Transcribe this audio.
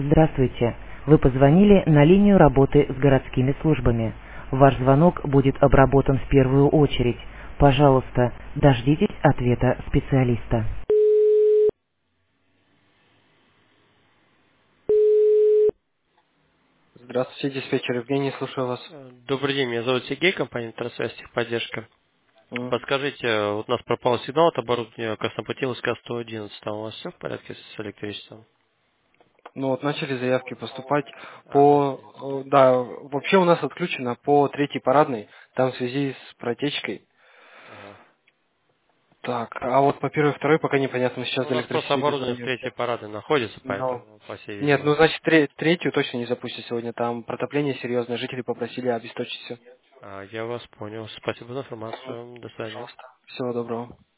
Здравствуйте. Вы позвонили на линию работы с городскими службами. Ваш звонок будет обработан в первую очередь. Пожалуйста, дождитесь ответа специалиста. Здравствуйте, диспетчер Евгений, слушаю вас. Добрый день, меня зовут Сергей, компания «Трансвязь Техподдержка». М. Подскажите, вот у нас пропал сигнал от оборудования Краснопутиловска 111, там у вас все в порядке с электричеством? Ну вот начали заявки поступать Начали. да, вообще у нас отключено по третьей парадной, там в связи с протечкой. Ага. Так, а вот по первой, второй пока непонятно, мы сейчас Ну, у до нас просто электричества оборудование в дозвонимся. третьей парадной находится, Но... поэтому, по всей Нет, ну видимости. значит третью точно не запустят сегодня, там протопление серьезное, жители попросили обесточить все. Я вас понял. Спасибо за информацию. До свидания. Пожалуйста. Всего доброго.